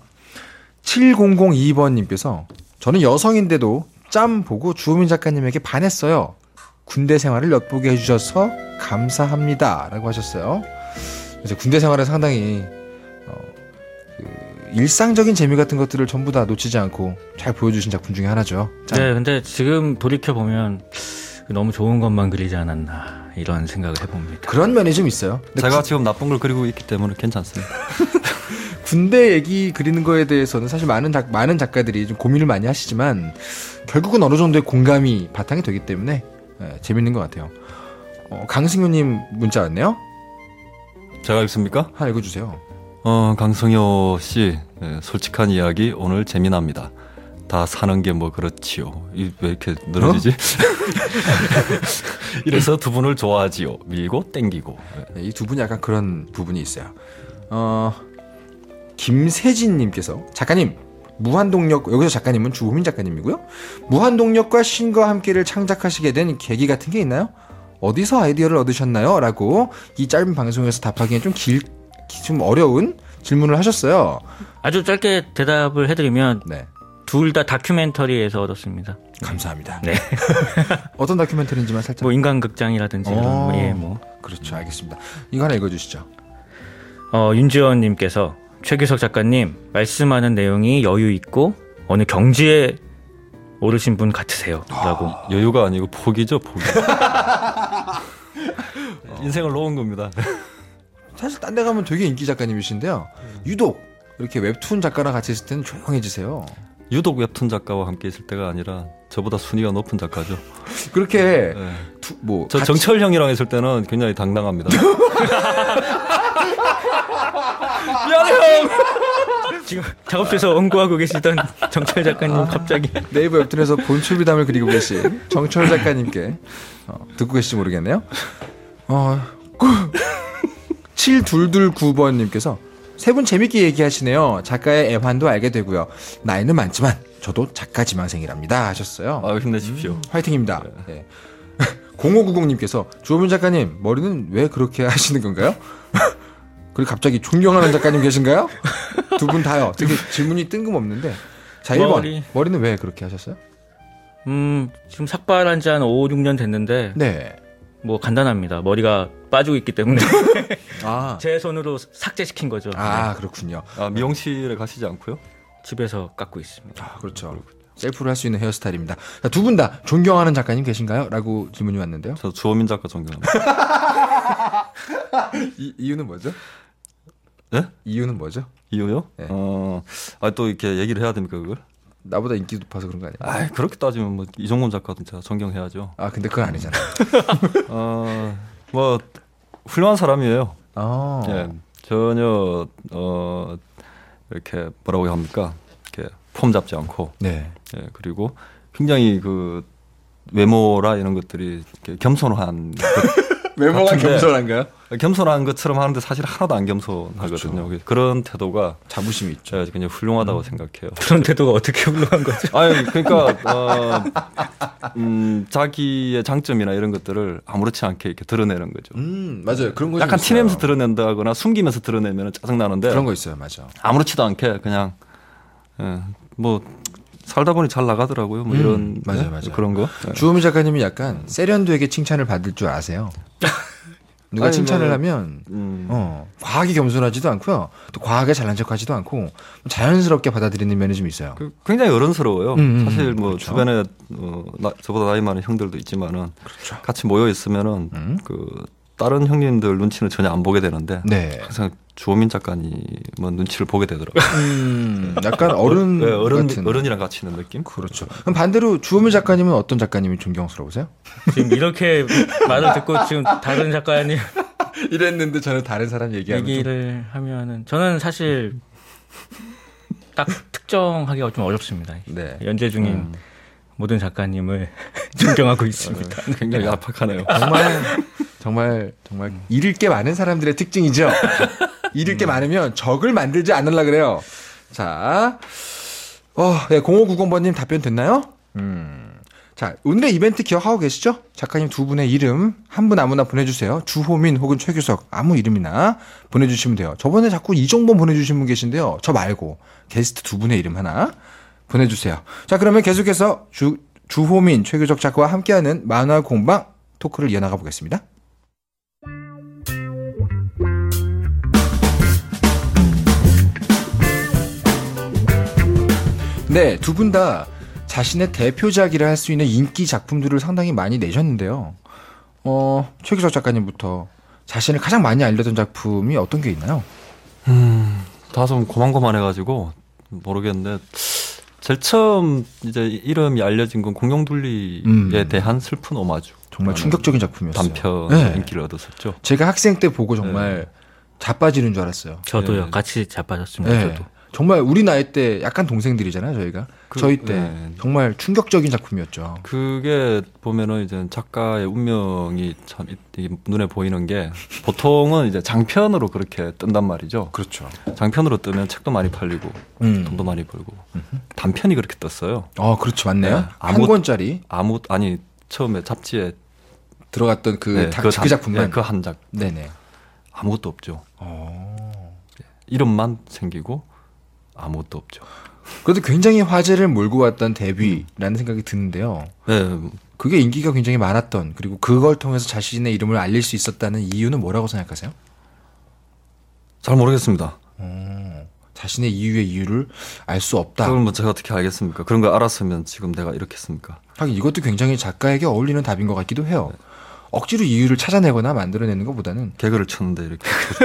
칠공공이 번님께서 저는 여성인데도 짬 보고 주호민 작가님에게 반했어요. 군대 생활을 엿보게 해주셔서 감사합니다. 라고 하셨어요. 그래서 군대 생활에 상당히 어, 그 일상적인 재미 같은 것들을 전부 다 놓치지 않고 잘 보여주신 작품 중에 하나죠. 짠. 네, 근데 지금 돌이켜보면 너무 좋은 것만 그리지 않았나 이런 생각을 해봅니다. 그런 면이 좀 있어요. 제가 구, 지금 나쁜 걸 그리고 있기 때문에 괜찮습니다. 군대 얘기 그리는 거에 대해서는 사실 많은 작, 많은 작가들이 좀 고민을 많이 하시지만 결국은 어느 정도의 공감이 바탕이 되기 때문에 네, 재밌는 것 같아요. 어, 강승효님 문자 왔네요. 제가 읽습니까? 하나 읽어주세요. 어, 강성효 씨, 네, 솔직한 이야기 오늘 재미납니다. 다 사는 게 뭐 그렇지요. 이, 왜 이렇게 늘어지지? 어? 이래서 두 분을 좋아하지요. 밀고 땡기고. 네, 이 두 분이 약간 그런 부분이 있어요. 어, 김세진님께서 작가님 무한동력 여기서 작가님은 주호민 작가님이고요. 무한동력과 신과 함께를 창작하시게 된 계기 같은 게 있나요? 어디서 아이디어를 얻으셨나요? 라고 이 짧은 방송에서 답하기엔 좀 길, 좀 어려운 질문을 하셨어요. 아주 짧게 대답을 해드리면 네. 둘 다 다큐멘터리에서 얻었습니다. 감사합니다. 네. 어떤 다큐멘터리인지만 살짝. 뭐 인간극장이라든지 이런 뭐, 예, 뭐. 그렇죠, 알겠습니다. 이거 하나 읽어주시죠. 어, 윤지원님께서 최규석 작가님 말씀하는 내용이 여유 있고 어느 경지에 오르신 분 같으세요. 라고. 여유가 아니고 포기죠, 포기. 인생을 놓은 겁니다. 사실 딴 데 가면 되게 인기 작가님이신데요. 유독 이렇게 웹툰 작가랑 같이 있을 때는 조용해지세요. 유독 웹툰 작가와 함께 있을 때가 아니라 저보다 순위가 높은 작가죠. 그렇게 네. 두, 뭐 저 같이... 정철 형이랑 했을 때는 굉장히 당당합니다. 미안해 형. 지금 작업실에서 연구하고 계시던 정철 작가님 아, 갑자기 네이버 웹툰에서 본추비담을 그리고 계신 정철 작가님께 어, 듣고 계실지 모르겠네요. 어, 칠이이구 번님께서 세 분 재밌게 얘기하시네요. 작가의 애환도 알게 되고요. 나이는 많지만 저도 작가 지망생이랍니다 하셨어요. 아, 힘내십시오. 음, 화이팅입니다. 네. 공오구공님께서 주호민 작가님 머리는 왜 그렇게 하시는 건가요? 그리고 갑자기 존경하는 작가님 계신가요? 두 분 다요. 되게 질문이 뜬금없는데. 자, 일 번. 머리. 머리는 왜 그렇게 하셨어요? 음, 지금 삭발한 지 한 오, 육 년 됐는데. 네. 뭐 간단합니다. 머리가 빠지고 있기 때문에. 아. 제 손으로 삭제시킨 거죠. 아, 네. 그렇군요. 아, 미용실에 가시지 않고요? 집에서 깎고 있습니다. 아, 그렇죠. 셀프로 할 수 있는 헤어스타일입니다. 두 분 다 존경하는 작가님 계신가요? 라고 질문이 왔는데요. 저 주호민 작가 존경합니다. 이, 이유는 뭐죠? 네? 이유는 뭐죠? 이유요? 네. 어, 아, 또 이렇게 얘기를 해야 됩니까, 그걸? 나보다 인기 높아서 그런 거 아니에요? 아, 그렇게 따지면 뭐 이종범 작가도 제가 존경해야죠. 아, 근데 그건 아니잖아요. 어, 뭐 훌륭한 사람이에요. 아. 예, 전혀 어 이렇게 뭐라고 합니까? 이렇게 폼 잡지 않고. 네. 예, 그리고 굉장히 그 외모라 이런 것들이 이렇게 겸손한 외모가 겸손한가요? 겸손한 것처럼 하는데 사실 하나도 안 겸손하거든요. 그렇죠. 그런 태도가 자부심이 있죠. 예, 굉장히 훌륭하다고 음. 생각해요. 그런 태도가 어떻게 훌륭한 거죠? 아니 그러니까 어, 음, 자기의 장점이나 이런 것들을 아무렇지 않게 이렇게 드러내는 거죠. 음, 맞아요. 그런 거 약간 있어요. 티내면서 드러낸다거나 숨기면서 드러내면 짜증 나는데 그런 거 있어요, 맞아. 아무렇지도 않게 그냥 예, 뭐 살다 보니 잘 나가더라고요. 뭐 음, 이런 맞아요, 네? 맞아요. 그런 거. 주호민 작가님이 약간 세련되게 칭찬을 받을 줄 아세요. 누가 아니, 칭찬을 뭐, 하면 음. 어, 과하게 겸손하지도 않고요. 또 과하게 잘난 척하지도 않고 자연스럽게 받아들이는 면이 좀 있어요. 그 굉장히 어른스러워요. 음, 사실 뭐 그렇죠. 주변에 어, 나, 저보다 나이 많은 형들도 있지만은 그렇죠. 같이 모여 있으면은 음. 그 다른 형님들 눈치는 전혀 안 보게 되는데 네. 항상 주호민 작가님은 눈치를 보게 되더라고요. 음, 약간 어른 네, 어른 같은. 어른이랑 같이 있는 느낌? 그렇죠. 그럼 반대로 주호민 작가님은 어떤 작가님이 존경스러우세요? 지금 이렇게 말을 듣고 지금 다른 작가님 이랬는데 저는 다른 사람 얘기하면 얘기를 좀... 하면은 저는 사실 딱 특정하기가 좀 어렵습니다. 네. 연재 중인 음. 모든 작가님을 존경하고 있습니다. 굉장히 압박하네요. 정말 정말 정말 잃을 게 많은 사람들의 특징이죠. 잃을 게 많으면 적을 만들지 않으려 그래요. 자, 어, 네, 공오구공 번님 답변 됐나요? 음. 자, 오늘의 이벤트 기억하고 계시죠? 작가님 두 분의 이름 한 분 아무나 보내주세요. 주호민 혹은 최규석 아무 이름이나 보내주시면 돼요. 저번에 자꾸 이종범 보내주신 분 계신데요. 저 말고 게스트 두 분의 이름 하나 보내주세요. 자, 그러면 계속해서 주, 주호민, 최규석 작가와 함께하는 만화 공방 토크를 이어나가 보겠습니다. 네, 두 분 다 자신의 대표작이라 할 수 있는 인기 작품들을 상당히 많이 내셨는데요. 어, 최규석 작가님부터 자신을 가장 많이 알려던 작품이 어떤 게 있나요? 음, 다 좀 고만고만해가지고 모르겠는데 제일 처음 이제 이름이 알려진 건 공룡둘리에 음. 대한 슬픈 오마주. 정말 충격적인 작품이었어요. 단편 네. 인기를 얻었었죠. 제가 학생 때 보고 정말 네. 자빠지는 줄 알았어요. 저도요. 네. 같이 자빠졌습니다. 네. 저도. 정말 우리 나이 때 약간 동생들이잖아요, 저희가. 그, 저희 때 네. 정말 충격적인 작품이었죠. 그게 보면은 이제 작가의 운명이 참 이- 이 눈에 보이는 게 보통은 이제 장편으로 그렇게 뜬단 말이죠. 그렇죠. 장편으로 뜨면 책도 많이 팔리고 음. 돈도 많이 벌고 단편이 그렇게 떴어요. 어, 그렇죠. 맞네요. 네. 한 아무- 권짜리 아무 아니 처음에 잡지에 들어갔던 그, 네, 다, 그, 그 단- 작품만. 네, 그 한 작. 네네. 아무것도 없죠. 어. 이름만 생기고 아무것도 없죠. 그래도 굉장히 화제를 몰고 왔던 데뷔라는 생각이 드는데요. 네, 그게 인기가 굉장히 많았던, 그리고 그걸 통해서 자신의 이름을 알릴 수 있었다는 이유는 뭐라고 생각하세요? 잘 모르겠습니다. 어, 자신의 이유의 이유를 알 수 없다. 그걸 뭐 제가 어떻게 알겠습니까? 그런 걸 알았으면 지금 내가 이렇게 했습니까? 하긴 이것도 굉장히 작가에게 어울리는 답인 것 같기도 해요. 억지로 이유를 찾아내거나 만들어내는 것보다는. 개그를 쳤는데 이렇게.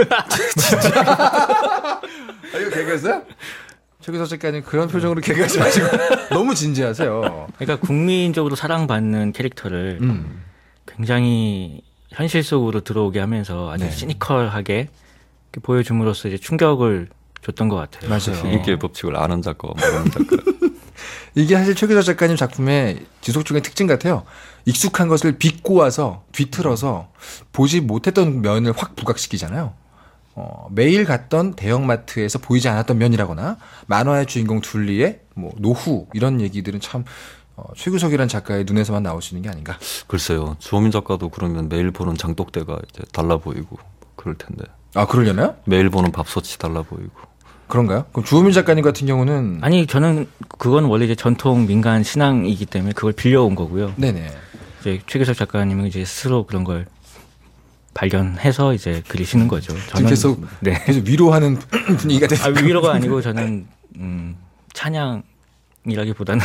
아, 이거 개그였어요? 최규석 작가님 그런 표정으로 개그하지 마시고 너무 진지하세요. 그러니까 국민적으로 사랑받는 캐릭터를 음. 굉장히 현실 속으로 들어오게 하면서 아주 네. 시니컬하게 보여줌으로써 이제 충격을 줬던 것 같아요. 맞아요. 인기의 법칙을 아는 작가, 모르는 작가. 이게 사실 최규석 작가님 작품의 지속적인 특징 같아요. 익숙한 것을 비꼬아서 뒤틀어서 보지 못했던 면을 확 부각시키잖아요. 어, 매일 갔던 대형마트에서 보이지 않았던 면이라거나 만화의 주인공 둘리의 뭐 노후 이런 얘기들은 참 어, 최규석이라는 작가의 눈에서만 나올 수 있는 게 아닌가. 글쎄요. 주호민 작가도 그러면 매일 보는 장독대가 이제 달라 보이고 그럴 텐데. 아 그러려나요? 매일 보는 밥솥이 달라 보이고. 그런가요? 그럼 주호민 작가님 같은 경우는 아니 저는 그건 원래 이제 전통 민간 신앙이기 때문에 그걸 빌려온 거고요. 네네. 이제 최규석 작가님은 이제 스스로 그런 걸 발견해서 이제 그리시는 거죠. 지금 계속 네. 계속 위로하는 분위기가 됐어요. 아, 위로가 아니고 저는 음, 찬양이라기보다는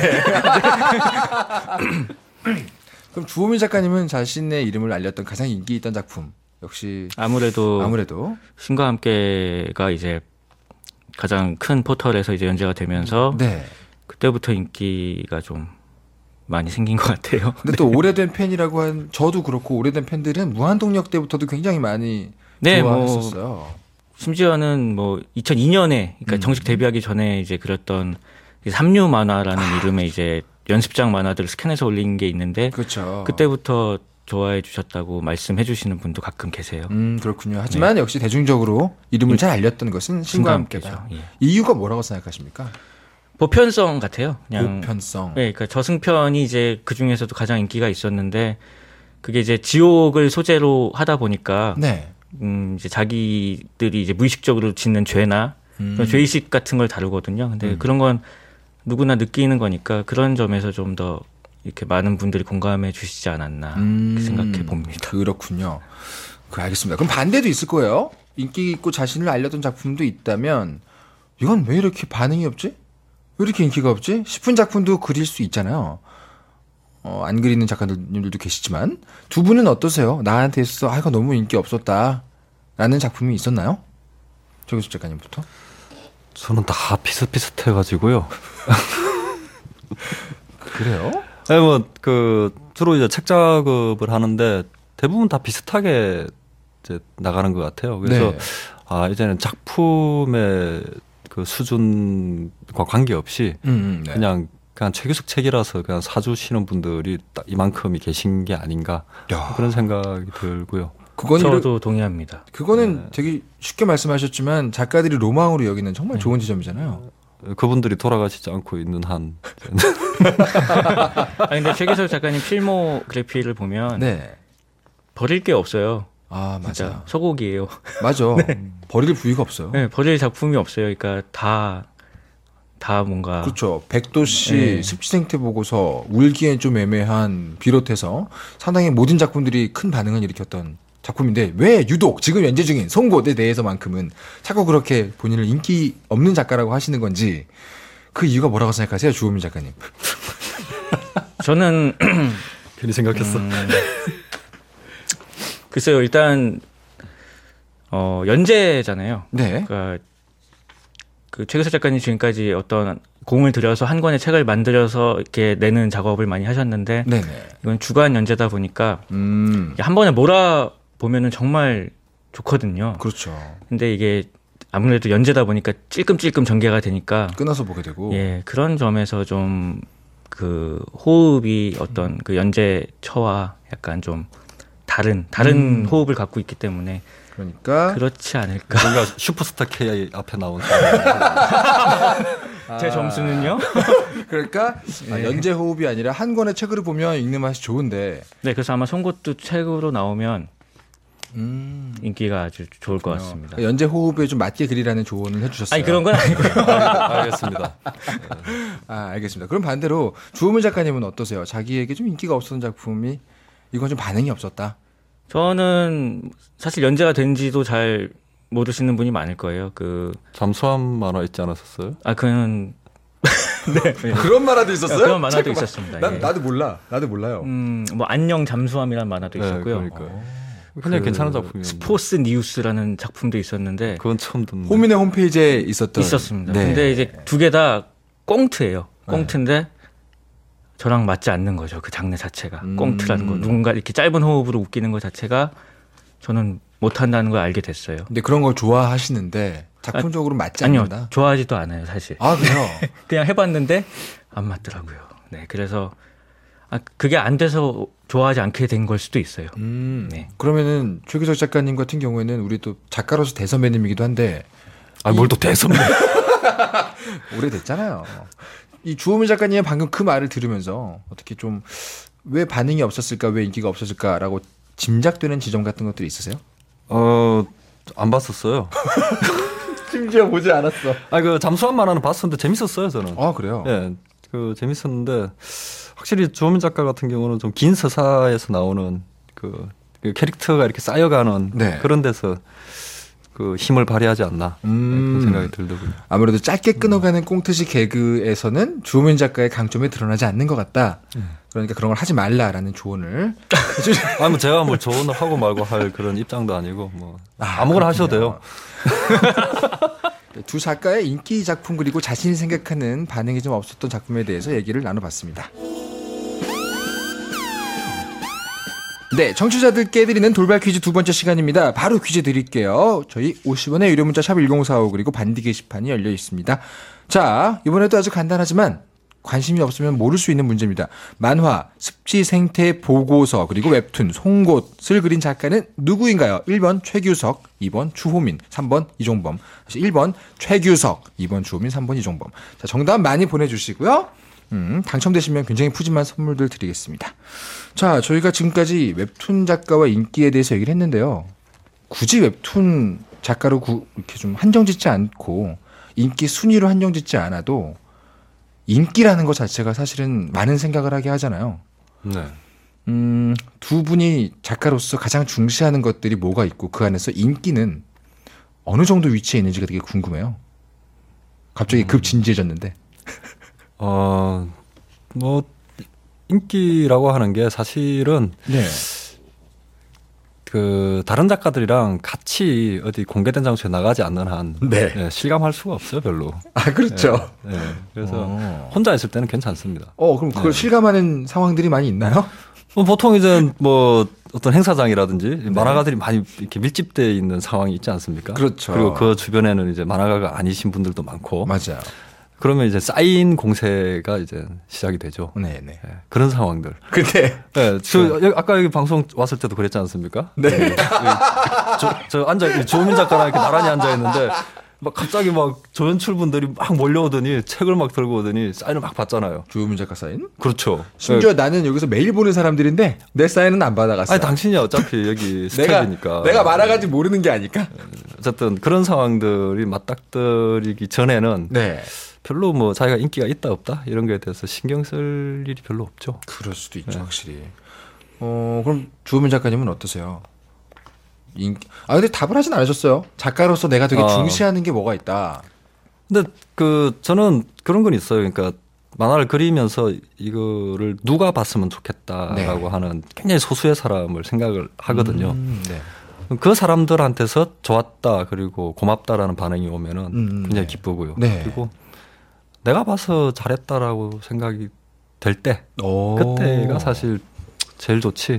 그럼 주호민 작가님은 자신의 이름을 알렸던 가장 인기 있던 작품 역시 아무래도 아무래도 신과 함께가 이제 가장 큰 포털에서 이제 연재가 되면서 네. 그때부터 인기가 좀 많이 생긴 것 같아요. 근데 또 오래된 팬이라고 한 저도 그렇고 오래된 팬들은 무한동력 때부터도 굉장히 많이 네, 좋아했었어요. 뭐 심지어는 뭐 이천이 년에 그러니까 음. 정식 데뷔하기 전에 이제 그렸던 삼류 만화라는 아. 이름의 이제 연습장 만화들을 스캔해서 올린 게 있는데 그렇죠. 그때부터 좋아해 주셨다고 말씀해 주시는 분도 가끔 계세요. 음 그렇군요. 하지만 역시 대중적으로 이름을 잘 알렸던 것은 신과 함께다. 예. 이유가 뭐라고 생각하십니까? 보편성 같아요. 그냥 보편성. 네, 그러니까 저승편이 이제 그 중에서도 가장 인기가 있었는데 그게 이제 지옥을 소재로 하다 보니까 네. 음 이제 자기들이 이제 무의식적으로 짓는 죄나 음. 그런 죄의식 같은 걸 다루거든요. 근데 음. 그런 건 누구나 느끼는 거니까 그런 점에서 좀 더 이렇게 많은 분들이 공감해 주시지 않았나 음. 생각해 봅니다. 그렇군요. 그 알겠습니다. 그럼 반대도 있을 거예요. 인기 있고 자신을 알렸던 작품도 있다면 이건 왜 이렇게 반응이 없지? 왜 이렇게 인기가 없지? 싶은 작품도 그릴 수 있잖아요. 어, 안 그리는 작가님들도 계시지만 두 분은 어떠세요? 나한테 있어서 아 이거 너무 인기 없었다 라는 작품이 있었나요? 최규석 작가님부터. 저는 다 비슷비슷해가지고요. 그래요? 네, 뭐, 그, 주로 이제 책 작업을 하는데 대부분 다 비슷하게 이제 나가는 것 같아요. 그래서, 네. 아, 이제는 작품의 그 수준과 관계없이 음, 음, 네. 그냥, 그냥 최규석 책이라서 그냥 사주시는 분들이 딱 이만큼이 계신 게 아닌가. 야. 그런 생각이 들고요. 그건 저도 이렇- 동의합니다. 그거는 네. 되게 쉽게 말씀하셨지만 작가들이 로망으로 여기는 정말 좋은 지점이잖아요. 그분들이 돌아가시지 않고 있는 한. 아 근데 최규석 작가님 필모그래피를 보면 네. 버릴 게 없어요. 아 진짜 맞아. 소고기예요. 맞아. 버릴 부위가 없어요. 네, 버릴 작품이 없어요. 그러니까 다, 다 뭔가. 그렇죠. 백도씨 네. 습지생태 보고서 울기엔 좀 애매한 비롯해서 상당히 모든 작품들이 큰 반응을 일으켰던 작품인데 왜 유독 지금 연재 중인 송곳에 대해서만큼은 자꾸 그렇게 본인을 인기 없는 작가라고 하시는 건지 그 이유가 뭐라고 생각하세요, 주호민 작가님? 저는, 괜히 생각했어. 음, 글쎄요, 일단, 어, 연재잖아요. 네. 그러니까 그 최규석 작가님 지금까지 어떤 공을 들여서 한 권의 책을 만들어서 이렇게 내는 작업을 많이 하셨는데 네네. 이건 주간 연재다 보니까 음. 한 번에 몰아 보면은 정말 좋거든요. 그렇죠. 근데 이게 아무래도 연재다 보니까 찔끔찔끔 전개가 되니까 끊어서 보게 되고. 예 그런 점에서 좀 그 호흡이 어떤 그 연재처와 약간 좀 다른 다른 음. 호흡을 갖고 있기 때문에 그러니까 그렇지 않을까. 뭔가 슈퍼스타 K 앞에 나온 사람. 제 점수는요? 그러니까 아, 연재 호흡이 아니라 한 권의 책으로 보면 읽는 맛이 좋은데 네, 그래서 아마 송곳도 책으로 나오면 음. 인기가 아주 좋을 것 같습니다. 연재 호흡에 좀 맞게 그리라는 조언을 해주셨어요. 아니 그런 건 아니고요. 알겠습니다. 아, 알겠습니다. 그럼 반대로 주호민 작가님은 어떠세요? 자기에게 좀 인기가 없었던 작품이 이건 좀 반응이 없었다. 저는 사실 연재가 된지도 잘 모르시는 분이 많을 거예요. 그 잠수함 만화 있지 않았었어요? 아 그는 네, 네. 그런 만화도 있었어요? 그런 만화도 잠깐만. 있었습니다. 난, 예. 나도 몰라. 나도 몰라요. 음, 뭐 안녕 잠수함이라는 만화도 있었고요. 네, 그러니까요. 굉장히 그 괜찮은 작품이에요. 스포츠 뉴스라는 작품도 있었는데 그건 처음 듣는. 호민의 홈페이지에 있었던 있었습니다. 네. 근데 이제 두 개 다 꽁트예요. 꽁트인데 저랑 맞지 않는 거죠. 그 장르 자체가. 음. 꽁트라는 거. 누군가 이렇게 짧은 호흡으로 웃기는 것 자체가 저는 못한다는 걸 알게 됐어요. 근데 그런 걸 좋아하시는데 작품적으로 맞지 아니요. 않는다? 좋아하지도 않아요, 사실. 아, 그래요? 그냥 해봤는데 안 맞더라고요. 네, 그래서 아, 그게 안 돼서 좋아하지 않게 된 걸 수도 있어요. 음, 네. 그러면은 최규석 작가님 같은 경우에는 우리 또 작가로서 대선배님이기도 한데 아, 뭘 또 대선배. 오래됐잖아요. 이 주호민 작가님의 방금 그 말을 들으면서 어떻게 좀 왜 반응이 없었을까, 왜 인기가 없었을까라고 짐작되는 지점 같은 것들이 있으세요? 어, 안 봤었어요. 심지어 보지 않았어. 아, 그 잠수한 만화는 봤었는데 재밌었어요, 저는. 아, 그래요? 예, 그 재밌었는데 확실히 주호민 작가 같은 경우는 좀 긴 서사에서 나오는 그, 그 캐릭터가 이렇게 쌓여가는 네. 그런 데서 그 힘을 발휘하지 않나 음. 그런 생각이 들더군요. 아무래도 짧게 끊어가는 꽁트식 개그에서는 주호민 작가의 강점이 드러나지 않는 것 같다. 그러니까 그런 걸 하지 말라라는 조언을. 아, 뭐 제가 뭐 조언을 하고 말고 할 그런 입장도 아니고 뭐 아, 아무거나 그렇군요. 하셔도 돼요. 두 작가의 인기 작품 그리고 자신이 생각하는 반응이 좀 없었던 작품에 대해서 얘기를 나눠봤습니다. 네, 청취자들께 드리는 돌발 퀴즈 두 번째 시간입니다. 바로 퀴즈 드릴게요. 저희 오십 원의 유료 문자 샵 일공사오 그리고 반디 게시판이 열려 있습니다. 자, 이번에도 아주 간단하지만 관심이 없으면 모를 수 있는 문제입니다. 만화, 습지 생태 보고서 그리고 웹툰, 송곳을 그린 작가는 누구인가요? 일 번 최규석, 이 번 주호민, 삼 번 이종범. 다시 일 번 최규석, 이 번 주호민, 삼 번 이종범. 자, 정답 많이 보내주시고요. 음, 당첨되시면 굉장히 푸짐한 선물들 드리겠습니다. 자, 저희가 지금까지 웹툰 작가와 인기에 대해서 얘기를 했는데요. 굳이 웹툰 작가로 구, 이렇게 좀 한정짓지 않고 인기 순위로 한정짓지 않아도 인기라는 것 자체가 사실은 많은 생각을 하게 하잖아요. 네. 음, 두 분이 작가로서 가장 중시하는 것들이 뭐가 있고 그 안에서 인기는 어느 정도 위치에 있는지가 되게 궁금해요. 갑자기 급 진지해졌는데. 어, 뭐 인기라고 하는 게 사실은 네. 그 다른 작가들이랑 같이 어디 공개된 장소에 나가지 않는 한 네. 예, 실감할 수가 없어요, 별로. 아, 그렇죠. 예, 예. 그래서 어. 혼자 있을 때는 괜찮습니다. 어, 그럼 그걸 네. 실감하는 상황들이 많이 있나요? 뭐 보통 이제 뭐 어떤 행사장이라든지 네. 만화가들이 많이 이렇게 밀집되어 있는 상황이 있지 않습니까? 그렇죠. 그리고 그 주변에는 이제 만화가가 아니신 분들도 많고. 맞아요. 그러면 이제 쌓인 공세가 이제 시작이 되죠. 네, 네. 예, 그런 상황들. 근데 네, 저 여기 아까 여기 방송 왔을 때도 그랬지 않습니까? 네. 저, 저 앉아 조민 작가랑 이렇게 나란히 앉아 있는데 막 갑자기 막 조연출 분들이 막 몰려오더니 책을 막 들고 오더니 사인을 막 받잖아요. 주호민 작가 사인? 그렇죠. 심지어 나는 여기서 매일 보는 사람들인데 내 사인은 안 받아갔어요. 아니 당신이 어차피 여기 내가 스텝이니까. 내가 말아가지 모르는 게 아닐까? 어쨌든 그런 상황들이 맞닥뜨리기 전에는 네. 별로 뭐 자기가 인기가 있다 없다 이런 거에 대해서 신경 쓸 일이 별로 없죠. 그럴 수도 있죠, 네. 확실히. 어, 그럼 주호민 작가님은 어떠세요? 인기... 아, 근데 답을 하진 않으셨어요. 작가로서 내가 되게 아. 중시하는 게 뭐가 있다. 근데 그 저는 그런 건 있어요. 그러니까 만화를 그리면서 이거를 누가 봤으면 좋겠다라고 네. 하는 굉장히 소수의 사람을 생각을 하거든요. 음, 네. 그 사람들한테서 좋았다 그리고 고맙다라는 반응이 오면은 음, 굉장히 네. 기쁘고요. 네. 그리고 내가 봐서 잘했다라고 생각이 될 때 오. 그때가 사실 제일 좋지.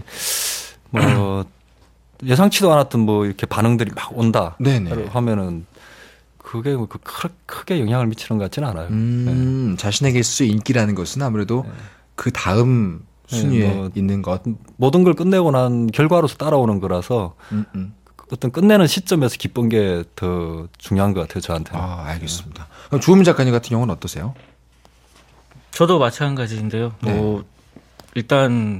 뭐 예상치도 않았던 뭐 이렇게 반응들이 막 온다 네네. 하면은 그게 뭐 그 크게 영향을 미치는 것 같지는 않아요. 음, 네. 자신에게 있을 인기라는 것은 아무래도 네. 그 다음 순위에 네, 뭐 있는 것. 모든 걸 끝내고 난 결과로서 따라오는 거라서 음, 음. 어떤 끝내는 시점에서 기쁜 게 더 중요한 것 같아요, 저한테는. 아, 알겠습니다. 그럼 주호민 작가님 같은 경우는 어떠세요? 저도 마찬가지인데요. 네. 뭐 일단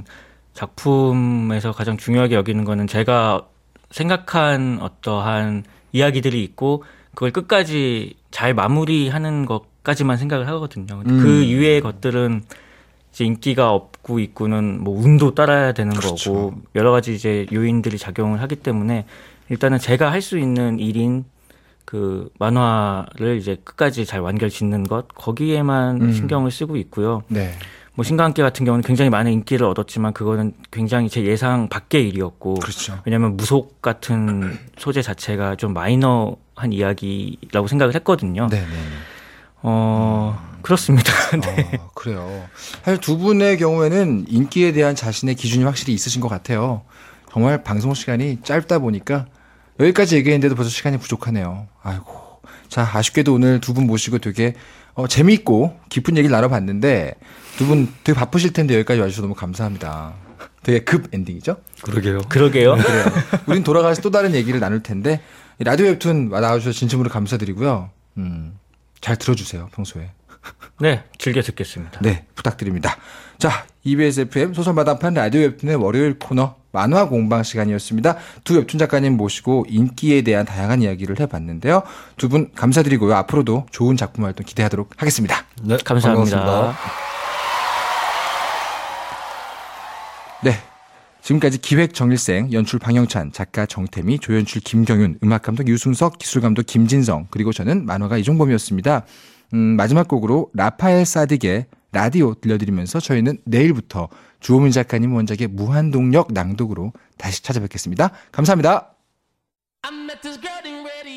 작품에서 가장 중요하게 여기는 거는 제가 생각한 어떠한 이야기들이 있고 그걸 끝까지 잘 마무리하는 것까지만 생각을 하거든요. 음. 그 이외의 것들은 이제 인기가 없고 있고는 뭐 운도 따라야 되는 그렇죠. 거고 여러 가지 이제 요인들이 작용을 하기 때문에 일단은 제가 할 수 있는 일인 그 만화를 이제 끝까지 잘 완결 짓는 것 거기에만 음. 신경을 쓰고 있고요. 네. 뭐 신과함께 같은 경우는 굉장히 많은 인기를 얻었지만 그거는 굉장히 제 예상 밖의 일이었고 그렇죠. 왜냐하면 무속 같은 소재 자체가 좀 마이너한 이야기라고 생각을 했거든요. 네네. 어 그렇습니다. 네. 어, 그래요. 사실 두 분의 경우에는 인기에 대한 자신의 기준이 확실히 있으신 것 같아요. 정말 방송 시간이 짧다 보니까 여기까지 얘기했는데도 벌써 시간이 부족하네요. 아이고. 자, 아쉽게도 오늘 두 분 모시고 되게 어, 재미있고 깊은 얘기를 나눠봤는데 두 분 되게 바쁘실 텐데 여기까지 와주셔서 너무 감사합니다. 되게 급 엔딩이죠? 그러게요. 그러게요. 그래요. 우린 돌아가서 또 다른 얘기를 나눌 텐데 라디오 웹툰 나와주셔서 진심으로 감사드리고요. 음, 잘 들어주세요, 평소에. 네, 즐겨 듣겠습니다. 네, 부탁드립니다. 자, 이비에스 에프엠 소설마당판 라디오 웹툰의 월요일 코너 만화 공방 시간이었습니다. 두 웹툰 작가님 모시고 인기에 대한 다양한 이야기를 해봤는데요. 두 분 감사드리고요. 앞으로도 좋은 작품 활동 기대하도록 하겠습니다. 네, 감사합니다. 반갑습니다. 네. 지금까지 기획 정일생, 연출 방영찬, 작가 정태미, 조연출 김경윤, 음악감독 유승석, 기술감독 김진성, 그리고 저는 만화가 이종범이었습니다. 음, 마지막 곡으로 라파엘 사딕의 라디오 들려드리면서 저희는 내일부터 주호민 작가님 원작의 무한동력 낭독으로 다시 찾아뵙겠습니다. 감사합니다.